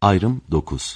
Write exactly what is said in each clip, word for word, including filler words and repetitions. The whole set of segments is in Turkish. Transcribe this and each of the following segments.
Ayrım dokuz.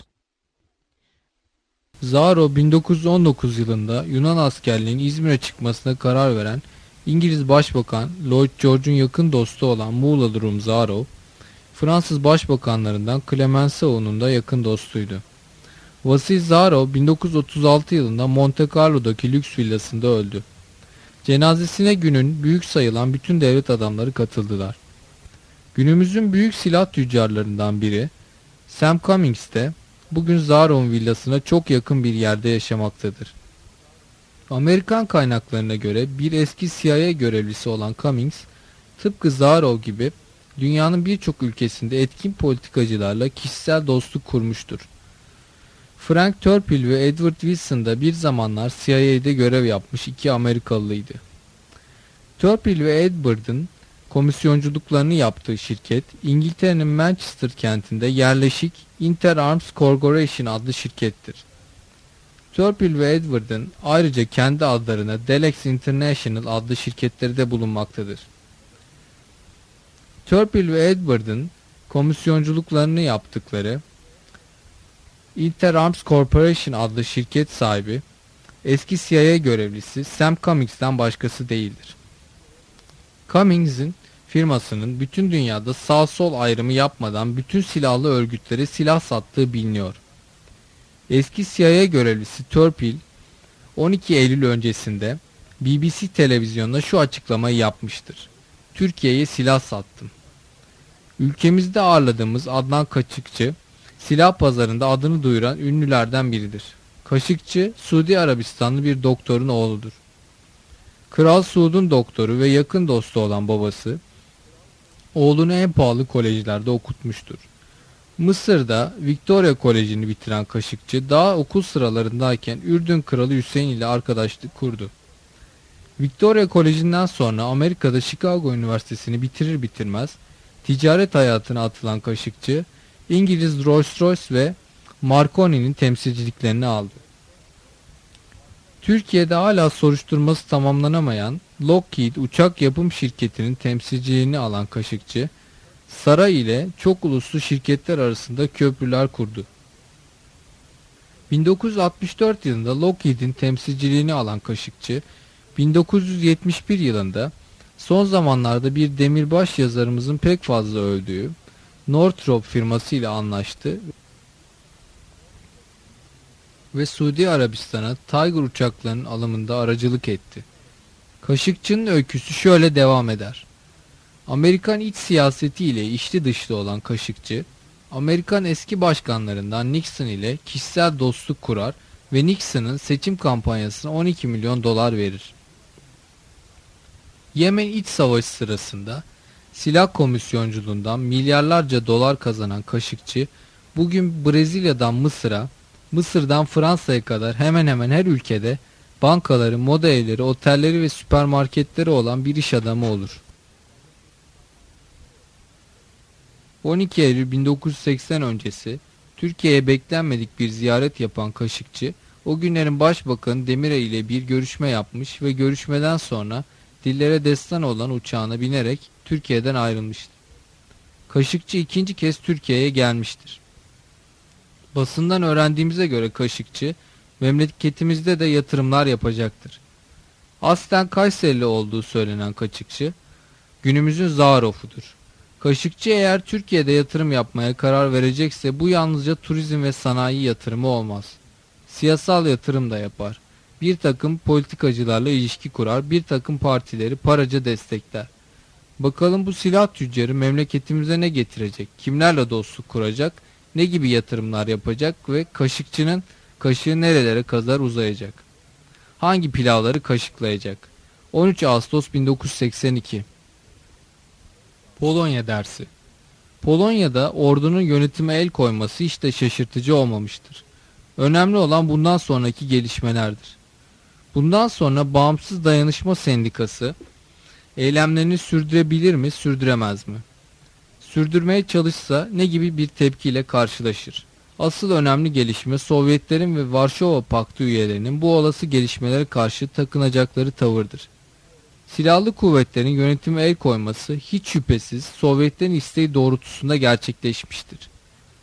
Zaro bin dokuz yüz on dokuz yılında Yunan askerliğinin İzmir'e çıkmasına karar veren İngiliz Başbakan Lloyd George'un yakın dostu olan Muğlalı Rum Zaro, Fransız başbakanlarından Clemenceau'nun da yakın dostuydu. Vasil Zaro bin dokuz yüz otuz altı yılında Monte Carlo'daki lüks villasında öldü. Cenazesine günün büyük sayılan bütün devlet adamları katıldılar. Günümüzün büyük silah tüccarlarından biri Sam Cummings de bugün Zaro'nun villasına çok yakın bir yerde yaşamaktadır. Amerikan kaynaklarına göre bir eski C I A görevlisi olan Cummings, tıpkı Zaro gibi dünyanın birçok ülkesinde etkin politikacılarla kişisel dostluk kurmuştur. Frank Turpin ve Edward Wilson da bir zamanlar C I A'de görev yapmış iki Amerikalıydı. Turpin ve Edward'ın komisyonculuklarını yaptığı şirket, İngiltere'nin Manchester kentinde yerleşik Inter Arms Corporation adlı şirkettir. Turpin ve Edward'ın ayrıca kendi adlarına Delex International adlı şirketleri de bulunmaktadır. Turpin ve Edward'ın komisyonculuklarını yaptıkları Inter Arms Corporation adlı şirket sahibi, eski C I A görevlisi Sam Cummings'ten başkası değildir. Cummings'in firmasının bütün dünyada sağ sol ayrımı yapmadan bütün silahlı örgütlere silah sattığı biliniyor. Eski C I A görevlisi Turpin, on iki Eylül öncesinde B B C televizyonuna şu açıklamayı yapmıştır: Türkiye'ye silah sattım. Ülkemizde ağırladığımız Adnan Kaşıkçı, silah pazarında adını duyuran ünlülerden biridir. Kaşıkçı, Suudi Arabistanlı bir doktorun oğludur. Kral Suud'un doktoru ve yakın dostu olan babası, oğlunu en pahalı kolejlerde okutmuştur. Mısır'da Victoria Koleji'ni bitiren Kaşıkçı, daha okul sıralarındayken Ürdün Kralı Hüseyin ile arkadaşlık kurdu. Victoria Koleji'nden sonra Amerika'da Chicago Üniversitesi'ni bitirir bitirmez ticaret hayatına atılan Kaşıkçı, İngiliz Rolls-Royce ve Marconi'nin temsilciliklerini aldı. Türkiye'de hala soruşturması tamamlanamayan Lockheed uçak yapım şirketinin temsilciliğini alan Kaşıkçı, saray ile çok uluslu şirketler arasında köprüler kurdu. bin dokuz yüz altmış dört yılında Lockheed'in temsilciliğini alan Kaşıkçı, bin dokuz yüz yetmiş bir yılında son zamanlarda bir demirbaş yazarımızın pek fazla öldüğü Northrop firması ile anlaştı ve Suudi Arabistan'a Tiger uçaklarının alımında aracılık etti. Kaşıkçı'nın öyküsü şöyle devam eder. Amerikan iç siyaseti ile içli dışlı olan Kaşıkçı, Amerikan eski başkanlarından Nixon ile kişisel dostluk kurar ve Nixon'ın seçim kampanyasına on iki milyon dolar verir. Yemen iç savaşı sırasında silah komisyonculuğundan milyarlarca dolar kazanan Kaşıkçı, bugün Brezilya'dan Mısır'a, Mısır'dan Fransa'ya kadar hemen hemen her ülkede bankaları, moda evleri, otelleri ve süpermarketleri olan bir iş adamı olur. on iki Eylül bin dokuz yüz seksen öncesi Türkiye'ye beklenmedik bir ziyaret yapan Kaşıkçı, o günlerin Başbakanı Demirel ile bir görüşme yapmış ve görüşmeden sonra dillere destan olan uçağına binerek Türkiye'den ayrılmıştır. Kaşıkçı ikinci kez Türkiye'ye gelmiştir. Basından öğrendiğimize göre Kaşıkçı, memleketimizde de yatırımlar yapacaktır. Aslen Kayserili olduğu söylenen Kaşıkçı, günümüzün Zarofudur. Kaşıkçı eğer Türkiye'de yatırım yapmaya karar verecekse bu yalnızca turizm ve sanayi yatırımı olmaz. Siyasal yatırım da yapar. Bir takım politikacılarla ilişki kurar, bir takım partileri paraca destekler. Bakalım bu silah tüccarı memleketimize ne getirecek, kimlerle dostluk kuracak, ne gibi yatırımlar yapacak ve Kaşıkçı'nın kaşığı nerelere kadar uzayacak? Hangi pilavları kaşıklayacak? on üç Ağustos bin dokuz yüz seksen iki. Polonya dersi. Polonya'da ordunun yönetime el koyması hiç de şaşırtıcı olmamıştır. Önemli olan bundan sonraki gelişmelerdir. Bundan sonra Bağımsız Dayanışma Sendikası eylemlerini sürdürebilir mi, sürdüremez mi? Sürdürmeye çalışsa ne gibi bir tepkiyle karşılaşır? Asıl önemli gelişme Sovyetlerin ve Varşova Paktı üyelerinin bu olası gelişmelere karşı takınacakları tavırdır. Silahlı kuvvetlerin yönetime el koyması hiç şüphesiz Sovyetlerin isteği doğrultusunda gerçekleşmiştir.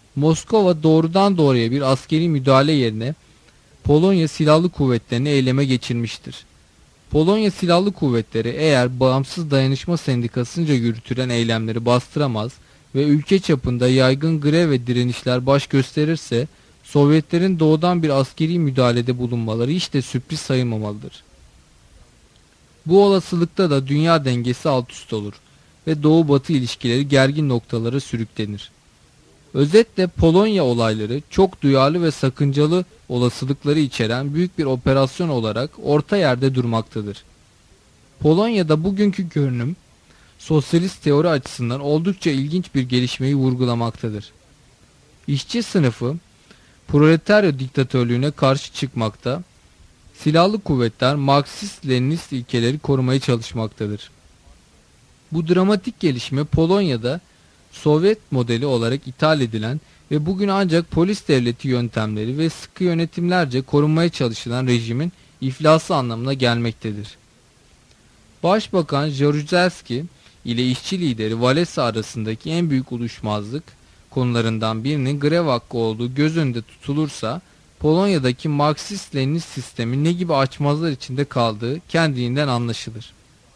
Moskova doğrudan doğruya bir askeri müdahale yerine Polonya Silahlı Kuvvetleri'ni eyleme geçirmiştir. Polonya Silahlı Kuvvetleri eğer Bağımsız Dayanışma Sendikası'nca yürütülen eylemleri bastıramaz ve ülke çapında yaygın grev ve direnişler baş gösterirse Sovyetlerin doğudan bir askeri müdahalede bulunmaları hiç de sürpriz sayılmamalıdır. Bu olasılıkta da dünya dengesi alt üst olur ve Doğu-Batı ilişkileri gergin noktalara sürüklenir. Özetle Polonya olayları çok duyarlı ve sakıncalı olasılıkları içeren büyük bir operasyon olarak orta yerde durmaktadır. Polonya'da bugünkü görünüm sosyalist teori açısından oldukça ilginç bir gelişmeyi vurgulamaktadır. İşçi sınıfı proletarya diktatörlüğüne karşı çıkmakta, silahlı kuvvetler Marksist-Leninist ilkeleri korumaya çalışmaktadır. Bu dramatik gelişme Polonya'da Sovyet modeli olarak ithal edilen ve bugün ancak polis devleti yöntemleri ve sıkı yönetimlerce korunmaya çalışılan rejimin iflası anlamına gelmektedir. Başbakan Jaruzelski ile işçi lideri Walesa arasındaki en büyük uyuşmazlık konularından birinin grev hakkı olduğu göz önünde tutulursa Polonya'daki Marksist-Leninist sistemin ne gibi açmazlar içinde kaldığı kendiliğinden anlaşılır.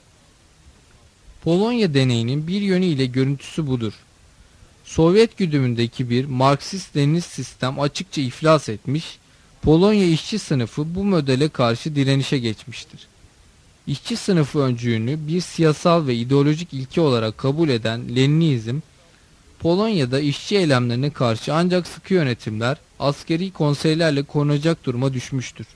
Polonya deneyinin bir yönüyle görüntüsü budur. Sovyet güdümündeki bir Marksist-Leninist sistem açıkça iflas etmiş, Polonya işçi sınıfı bu modele karşı direnişe geçmiştir. İşçi sınıfı öncülüğünü bir siyasal ve ideolojik ilke olarak kabul eden Leninizm, Polonya'da işçi eylemlerine karşı ancak sıkı yönetimler, askeri konseylerle korunacak duruma düşmüştür.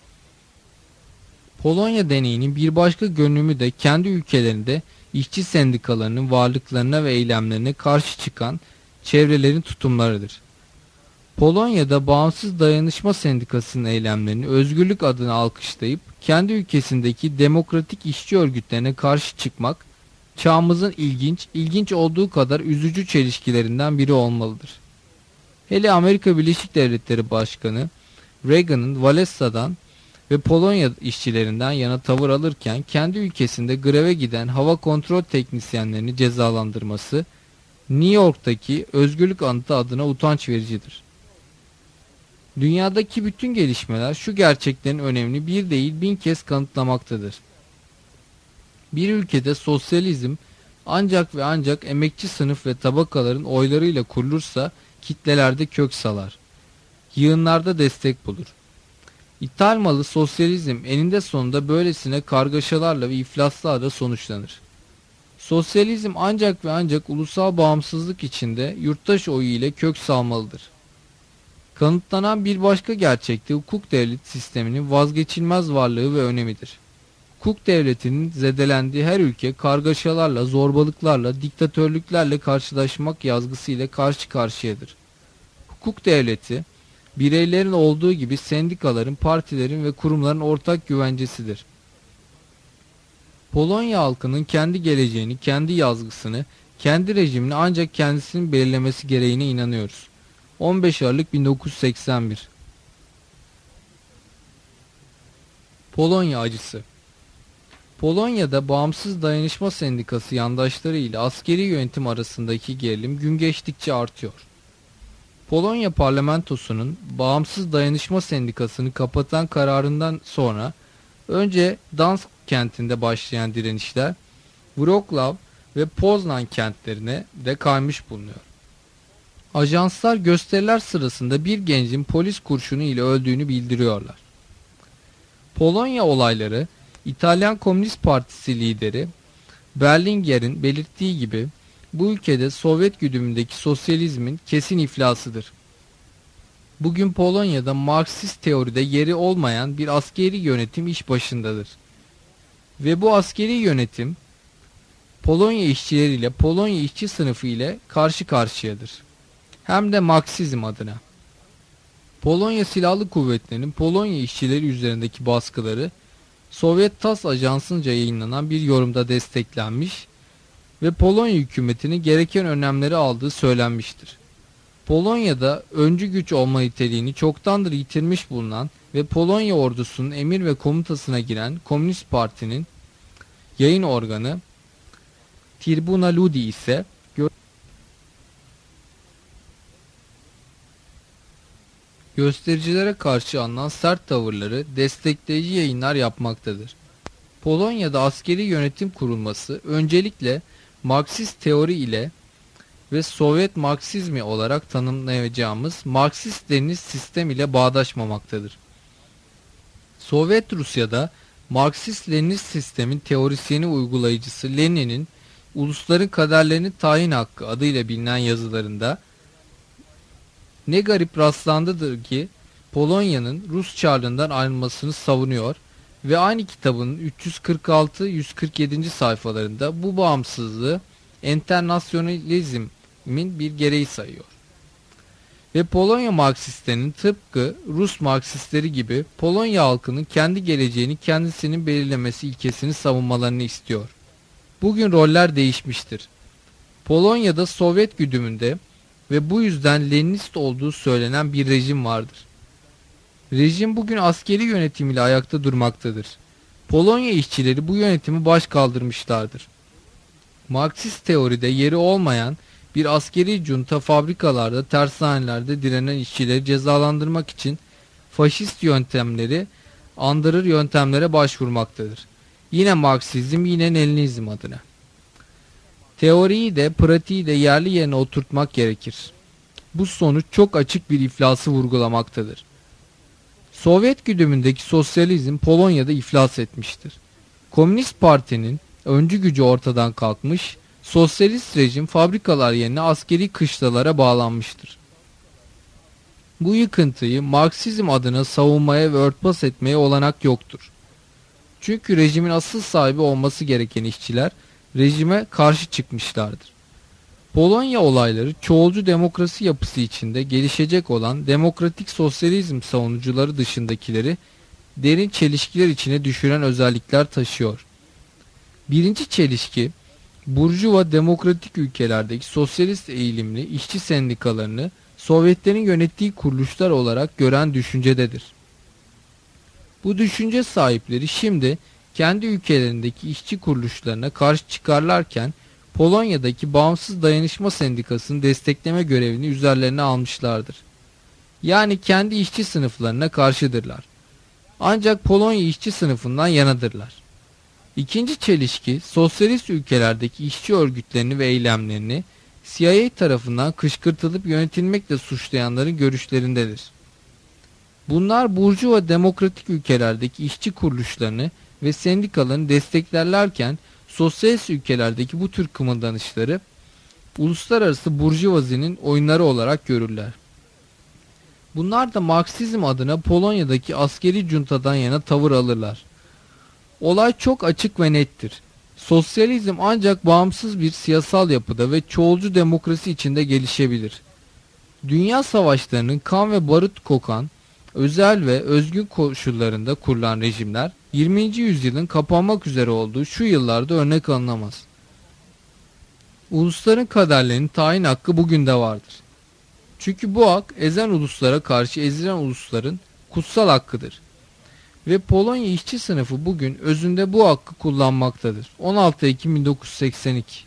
Polonya deneyinin bir başka görünümü de kendi ülkelerinde işçi sendikalarının varlıklarına ve eylemlerine karşı çıkan çevrelerin tutumlarıdır. Polonya'da Bağımsız Dayanışma Sendikası'nın eylemlerini özgürlük adına alkışlayıp kendi ülkesindeki demokratik işçi örgütlerine karşı çıkmak, çağımızın ilginç, ilginç olduğu kadar üzücü çelişkilerinden biri olmalıdır. Hele Amerika Birleşik Devletleri Başkanı Reagan'ın Walesa'dan ve Polonya işçilerinden yana tavır alırken kendi ülkesinde greve giden hava kontrol teknisyenlerini cezalandırması New York'taki Özgürlük Anıtı adına utanç vericidir. Dünyadaki bütün gelişmeler şu gerçeklerin önemini bir değil bin kez kanıtlamaktadır. Bir ülkede sosyalizm ancak ve ancak emekçi sınıf ve tabakaların oylarıyla kurulursa kitlelerde kök salar. Yığınlarda destek bulur. İthal malı sosyalizm eninde sonunda böylesine kargaşalarla ve iflaslarla sonuçlanır. Sosyalizm ancak ve ancak ulusal bağımsızlık içinde yurttaş oyu ile kök salmalıdır. Kanıtlanan bir başka gerçek de hukuk devlet sisteminin vazgeçilmez varlığı ve önemidir. Hukuk devletinin zedelendiği her ülke kargaşalarla, zorbalıklarla, diktatörlüklerle karşılaşmak yazgısı ile karşı karşıyadır. Hukuk devleti, bireylerin olduğu gibi sendikaların, partilerin ve kurumların ortak güvencesidir. Polonya halkının kendi geleceğini, kendi yazgısını, kendi rejimini ancak kendisinin belirlemesi gereğine inanıyoruz. on beş Aralık bin dokuz yüz seksen bir. Polonya acısı. Polonya'da Bağımsız Dayanışma Sendikası yandaşları ile askeri yönetim arasındaki gerilim gün geçtikçe artıyor. Polonya parlamentosunun Bağımsız Dayanışma Sendikası'nı kapatan kararından sonra önce Dansk kentinde başlayan direnişler Wrocław ve Poznan kentlerine de kaymış bulunuyor. Ajanslar gösteriler sırasında bir gencin polis kurşunu ile öldüğünü bildiriyorlar. Polonya olayları İtalyan Komünist Partisi lideri Berlinguer'in belirttiği gibi bu ülkede Sovyet güdümündeki sosyalizmin kesin iflasıdır. Bugün Polonya'da Marksist teoride yeri olmayan bir askeri yönetim iş başındadır. Ve bu askeri yönetim Polonya işçileriyle Polonya işçi sınıfı ile karşı karşıyadır. Hem de Marksizm adına. Polonya Silahlı Kuvvetleri'nin Polonya işçileri üzerindeki baskıları Sovyet TASS ajansınca yayınlanan bir yorumda desteklenmiş ve Polonya hükümetinin gereken önlemleri aldığı söylenmiştir. Polonya'da öncü güç olma niteliğini çoktandır yitirmiş bulunan ve Polonya ordusunun emir ve komutasına giren Komünist Parti'nin yayın organı Tribuna Ludi ise göstericilere karşı alınan sert tavırları destekleyici yayınlar yapmaktadır. Polonya'da askeri yönetim kurulması öncelikle Marksist teori ile ve Sovyet Marksizmi olarak tanımlayacağımız Marksist-Leninist sistem ile bağdaşmamaktadır. Sovyet Rusya'da Marksist-Leninist sistemin teorisyeni uygulayıcısı Lenin'in ulusların kaderlerini tayin hakkı adıyla bilinen yazılarında ne garip rastlandıdır ki Polonya'nın Rus Çarlığından ayrılmasını savunuyor ve aynı kitabın üç yüz kırk altı yüz kırk yedi. sayfalarında bu bağımsızlığı enternasyonalizmin bir gereği sayıyor. Ve Polonya Marksistlerinin tıpkı Rus Marksistleri gibi Polonya halkının kendi geleceğini kendisinin belirlemesi ilkesini savunmalarını istiyor. Bugün roller değişmiştir. Polonya'da Sovyet güdümünde ve bu yüzden Leninist olduğu söylenen bir rejim vardır. Rejim bugün askeri yönetimiyle ayakta durmaktadır. Polonya işçileri bu yönetimi baş kaldırmışlardır. Marksist teoride yeri olmayan bir askeri junta fabrikalarda, tersanelerde direnen işçileri cezalandırmak için faşist yöntemleri andırır yöntemlere başvurmaktadır. Yine Marksizm, yine Leninizm adına. Teoriyi de pratiği de yerli yerine oturtmak gerekir. Bu sonuç çok açık bir iflası vurgulamaktadır. Sovyet güdümündeki sosyalizm Polonya'da iflas etmiştir. Komünist Parti'nin öncü gücü ortadan kalkmış, sosyalist rejim fabrikalar yerine askeri kışlalara bağlanmıştır. Bu yıkıntıyı Marksizm adına savunmaya ve örtbas etmeye olanak yoktur. Çünkü rejimin asıl sahibi olması gereken işçiler rejime karşı çıkmışlardır. Polonya olayları çoğulcu demokrasi yapısı içinde gelişecek olan demokratik sosyalizm savunucuları dışındakileri derin çelişkiler içine düşüren özellikler taşıyor. Birinci çelişki, burjuva demokratik ülkelerdeki sosyalist eğilimli işçi sendikalarını Sovyetlerin yönettiği kuruluşlar olarak gören düşüncededir. Bu düşünce sahipleri şimdi kendi ülkelerindeki işçi kuruluşlarına karşı çıkarlarken Polonya'daki Bağımsız Dayanışma Sendikası'nın destekleme görevini üzerlerine almışlardır. Yani kendi işçi sınıflarına karşıdırlar. Ancak Polonya işçi sınıfından yanadırlar. İkinci çelişki, sosyalist ülkelerdeki işçi örgütlerini ve eylemlerini C I A tarafından kışkırtılıp yönetilmekle suçlayanların görüşlerindedir. Bunlar burjuva demokratik ülkelerdeki işçi kuruluşlarını ve sendikalarını desteklerlerken sosyalist ülkelerdeki bu tür kımıldanışları uluslararası burjuvazinin oyunları olarak görürler. Bunlar da Marksizm adına Polonya'daki askeri juntadan yana tavır alırlar. Olay çok açık ve nettir. Sosyalizm ancak bağımsız bir siyasal yapıda ve çoğulcu demokrasi içinde gelişebilir. Dünya savaşlarının kan ve barut kokan, özel ve özgün koşullarında kurulan rejimler yirminci yüzyılın kapanmak üzere olduğu şu yıllarda örnek alınamaz. Ulusların kaderlerinin tayin hakkı bugün de vardır. Çünkü bu hak ezen uluslara karşı ezilen ulusların kutsal hakkıdır. Ve Polonya işçi sınıfı bugün özünde bu hakkı kullanmaktadır. on altı Ekim bin dokuz yüz seksen iki.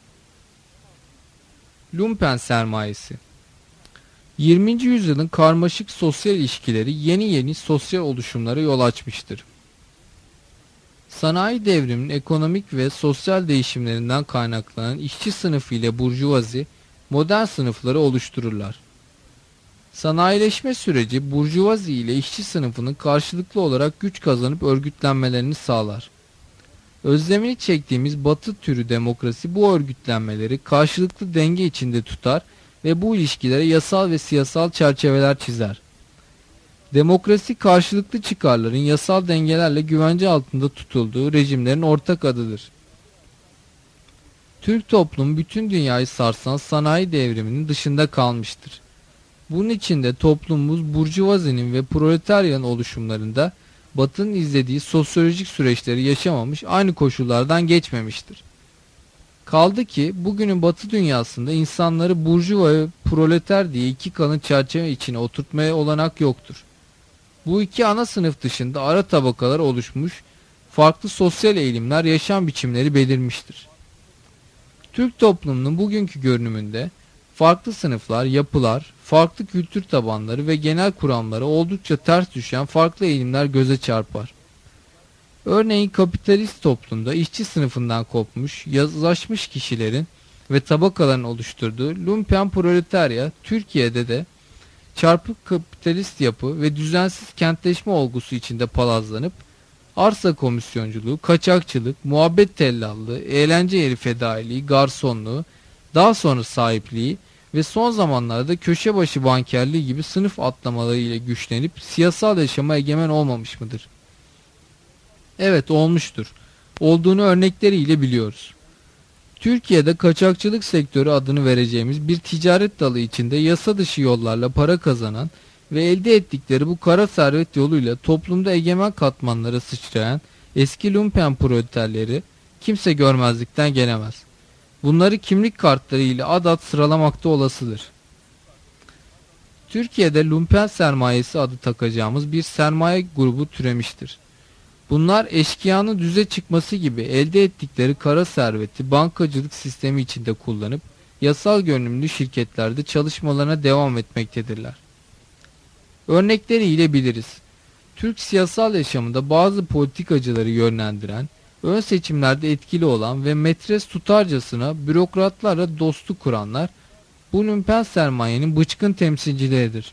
Lumpen sermayesi. yirminci yüzyılın karmaşık sosyal ilişkileri yeni yeni sosyal oluşumlara yol açmıştır. Sanayi devriminin ekonomik ve sosyal değişimlerinden kaynaklanan işçi sınıfı ile burjuvazi modern sınıfları oluştururlar. Sanayileşme süreci burjuvazi ile işçi sınıfının karşılıklı olarak güç kazanıp örgütlenmelerini sağlar. Özlemini çektiğimiz batı türü demokrasi bu örgütlenmeleri karşılıklı denge içinde tutar ve bu ilişkilere yasal ve siyasal çerçeveler çizer. Demokrasi karşılıklı çıkarların yasal dengelerle güvence altında tutulduğu rejimlerin ortak adıdır. Türk toplumu bütün dünyayı sarsan sanayi devriminin dışında kalmıştır. Bunun için de toplumumuz burjuvazinin ve proletaryanın oluşumlarında Batı'nın izlediği sosyolojik süreçleri yaşamamış, aynı koşullardan geçmemiştir. Kaldı ki bugünün Batı dünyasında insanları burjuva ve proleter diye iki kalın çerçeve içine oturtmaya olanak yoktur. Bu iki ana sınıf dışında ara tabakalar oluşmuş, farklı sosyal eğilimler, yaşam biçimleri belirmiştir. Türk toplumunun bugünkü görünümünde farklı sınıflar, yapılar, farklı kültür tabanları ve genel kuramları oldukça ters düşen farklı eğilimler göze çarpar. Örneğin kapitalist toplumda işçi sınıfından kopmuş, yazılaşmış kişilerin ve tabakaların oluşturduğu lumpen proletarya, Türkiye'de de çarpık kapitalist yapı ve düzensiz kentleşme olgusu içinde palazlanıp arsa komisyonculuğu, kaçakçılık, muhabbet tellallığı, eğlence yeri fedailiği, garsonluğu, daha sonra sahipliği ve son zamanlarda köşe başı bankerliği gibi sınıf atlamaları ile güçlenip siyasal yaşama egemen olmamış mıdır? Evet, olmuştur. Olduğunu örnekleriyle biliyoruz. Türkiye'de kaçakçılık sektörü adını vereceğimiz bir ticaret dalı içinde yasa dışı yollarla para kazanan ve elde ettikleri bu kara servet yoluyla toplumda egemen katmanlara sıçrayan eski lumpen proleterleri kimse görmezlikten gelemez. Bunları kimlik kartları ile adat sıralamakta olasıdır. Türkiye'de lumpen sermayesi adı takacağımız bir sermaye grubu türemiştir. Bunlar eşkıyanın düze çıkması gibi elde ettikleri kara serveti bankacılık sistemi içinde kullanıp yasal görünümlü şirketlerde çalışmalarına devam etmektedirler. Örnekleriyle biliriz. Türk siyasal yaşamında bazı politikacıları yönlendiren, ön seçimlerde etkili olan ve metres tutarcasına bürokratlarla dostluk kuranlar bu lumpen sermayenin bıçkın temsilcileridir.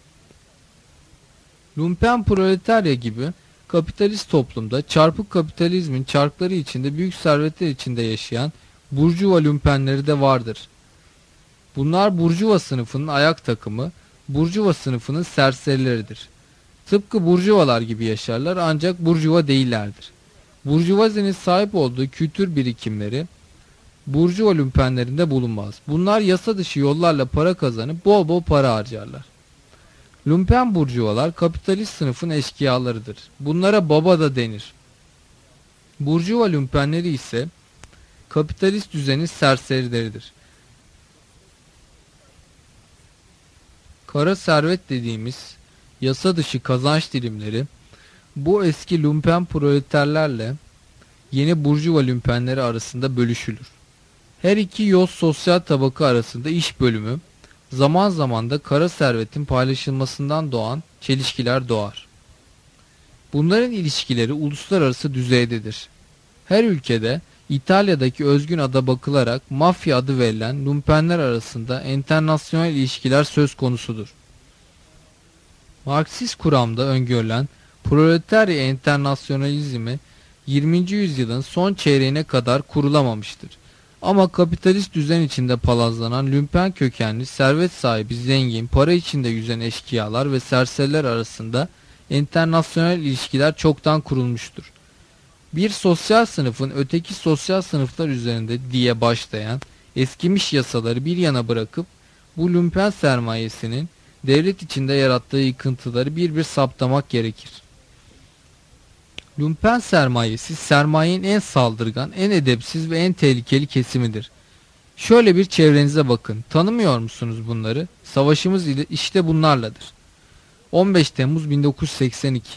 Lumpen proletarya gibi kapitalist toplumda çarpık kapitalizmin çarkları içinde büyük servetler içinde yaşayan burjuva lumpenleri de vardır. Bunlar burjuva sınıfının ayak takımı, burjuva sınıfının serserileridir. Tıpkı burjuvalar gibi yaşarlar ancak burjuva değillerdir. Burjuvazinin sahip olduğu kültür birikimleri burjuva lumpenlerinde bulunmaz. Bunlar yasa dışı yollarla para kazanıp bol bol para harcarlar. Lumpen burjuvalar kapitalist sınıfın eşkıyalarıdır. Bunlara baba da denir. Burjuva lumpenleri ise kapitalist düzenin serserileridir. Kara servet dediğimiz yasa dışı kazanç dilimleri bu eski lumpen proleterlerle yeni burjuva lumpenleri arasında bölüşülür. Her iki yoz sosyal tabaka arasında iş bölümü, zaman zaman da kara servetin paylaşılmasından doğan çelişkiler doğar. Bunların ilişkileri uluslararası düzeydedir. Her ülkede İtalya'daki özgün ada bakılarak mafya adı verilen lumpenler arasında enternasyonel ilişkiler söz konusudur. Marksist kuramda öngörülen proletarya enternasyonalizmi yirminci yüzyılın son çeyreğine kadar kurulamamıştır. Ama kapitalist düzen içinde palazlanan lumpen kökenli servet sahibi zengin, para içinde yüzen eşkıyalar ve serseriler arasında enternasyonel ilişkiler çoktan kurulmuştur. Bir sosyal sınıfın öteki sosyal sınıflar üzerinde diye başlayan eskimiş yasaları bir yana bırakıp bu lumpen sermayesinin devlet içinde yarattığı yıkıntıları bir bir saptamak gerekir. Lumpen sermayesi sermayenin en saldırgan, en edepsiz ve en tehlikeli kesimidir. Şöyle bir çevrenize bakın. Tanımıyor musunuz bunları? Savaşımız işte bunlarladır. on beş Temmuz bin dokuz yüz seksen iki.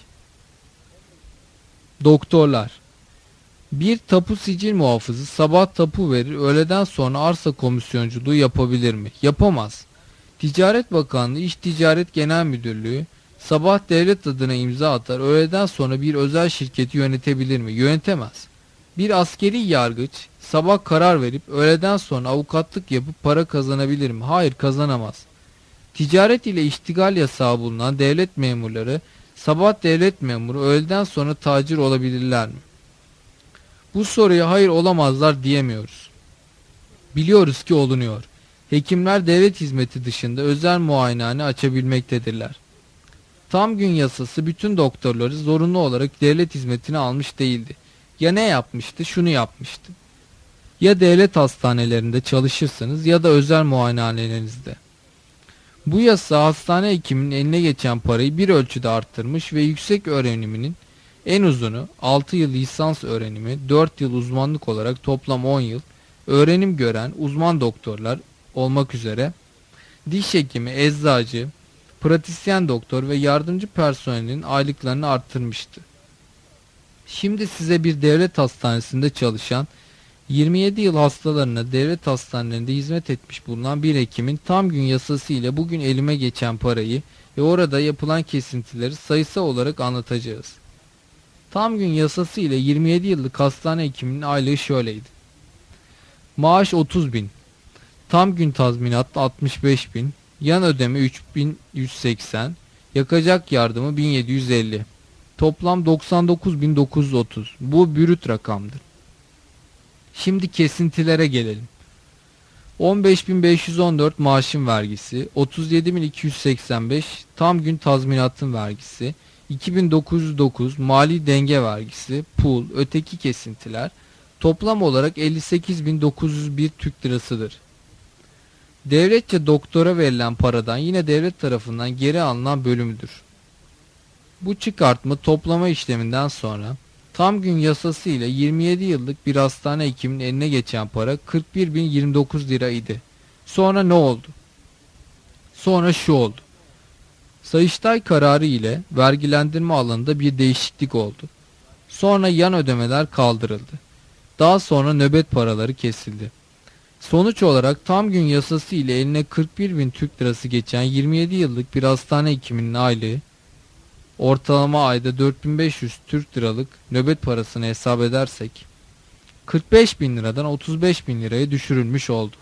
Doktorlar. Bir tapu sicil muhafızı sabah tapu verir, öğleden sonra arsa komisyonculuğu yapabilir mi? Yapamaz. Ticaret Bakanlığı İş Ticaret Genel Müdürlüğü sabah devlet adına imza atar, öğleden sonra bir özel şirketi yönetebilir mi? Yönetemez. Bir askeri yargıç sabah karar verip öğleden sonra avukatlık yapıp para kazanabilir mi? Hayır, kazanamaz. Ticaret ile iştigal yasağı bulunan devlet memurları sabah devlet memuru, öğleden sonra tacir olabilirler mi? Bu soruya hayır olamazlar diyemiyoruz. Biliyoruz ki olunuyor. Hekimler devlet hizmeti dışında özel muayenehane açabilmektedirler. Tam gün yasası bütün doktorları zorunlu olarak devlet hizmetine almış değildi. Ya ne yapmıştı? Şunu yapmıştı. Ya devlet hastanelerinde çalışırsınız ya da özel muayenehanelerinizde. Bu yasa hastane hekiminin eline geçen parayı bir ölçüde arttırmış ve yüksek öğreniminin en uzunu altı yıl lisans öğrenimi, dört yıl uzmanlık olarak toplam on yıl öğrenim gören uzman doktorlar olmak üzere diş hekimi, eczacı, pratisyen doktor ve yardımcı personelin aylıklarını arttırmıştı. Şimdi size bir devlet hastanesinde çalışan yirmi yedi yıl hastalarına devlet hastanelerinde hizmet etmiş bulunan bir hekimin tam gün yasası ile bugün elime geçen parayı ve orada yapılan kesintileri sayısal olarak anlatacağız. Tam gün yasası ile yirmi yedi yıllık hastane hekiminin aylığı şöyleydi. Maaş otuz bin, tam gün tazminat altmış beş bin, yan ödeme üç bin yüz seksen, yakacak yardımı bin yedi yüz elli. Toplam doksan dokuz bin dokuz yüz otuz. Bu brüt rakamdır. Şimdi kesintilere gelelim. on beş bin beş yüz on dört maaşın vergisi, otuz yedi bin iki yüz seksen beş tam gün tazminatın vergisi, iki bin dokuz yüz dokuz mali denge vergisi, pul, öteki kesintiler toplam olarak elli sekiz bin dokuz yüz bir Türk lirasıdır. Devletçe doktora verilen paradan yine devlet tarafından geri alınan bölümüdür. Bu çıkartma toplama işleminden sonra tam gün yasası ile yirmi yedi yıllık bir hastane hekiminin eline geçen para kırk bir bin yirmi dokuz lira idi. Sonra ne oldu? Sonra şu oldu. Sayıştay kararı ile vergilendirme alanında bir değişiklik oldu. Sonra yan ödemeler kaldırıldı. Daha sonra nöbet paraları kesildi. Sonuç olarak tam gün yasası ile eline kırk bir bin Türk lirası geçen yirmi yedi yıllık bir hastane hekiminin aylığı ortalama ayda dört bin beş yüz Türk liralık nöbet parasını hesap edersek kırk beş bin liradan otuz beş bin liraya düşürülmüş oldu.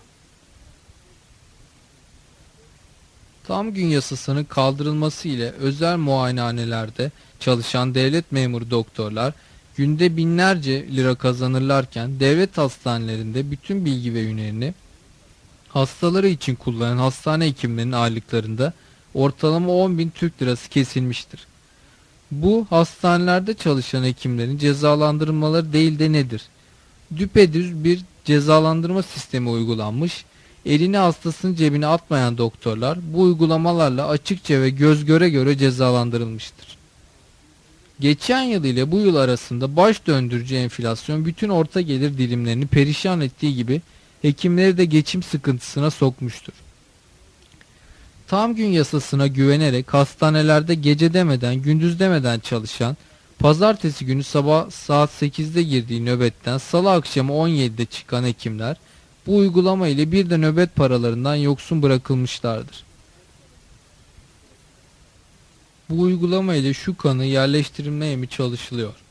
Tam gün yasasının kaldırılması ile özel muayenehanelerde çalışan devlet memuru doktorlar günde binlerce lira kazanırlarken devlet hastanelerinde bütün bilgi ve ünlerini hastaları için kullanan hastane hekimlerinin aylıklarında ortalama on bin Türk lirası kesilmiştir. Bu hastanelerde çalışan hekimlerin cezalandırılmaları değil de nedir? Düpedüz bir cezalandırma sistemi uygulanmış, elini hastasının cebine atmayan doktorlar bu uygulamalarla açıkça ve göz göre göre cezalandırılmıştır. Geçen yıl ile bu yıl arasında baş döndürücü enflasyon bütün orta gelir dilimlerini perişan ettiği gibi hekimleri de geçim sıkıntısına sokmuştur. Tam gün yasasına güvenerek hastanelerde gece demeden gündüz demeden çalışan, pazartesi günü sabah saat sekizde girdiği nöbetten salı akşamı on yedide çıkan hekimler bu uygulama ile bir de nöbet paralarından yoksun bırakılmışlardır. Bu uygulama ile şu kanı yerleştirilmeye mi çalışılıyor?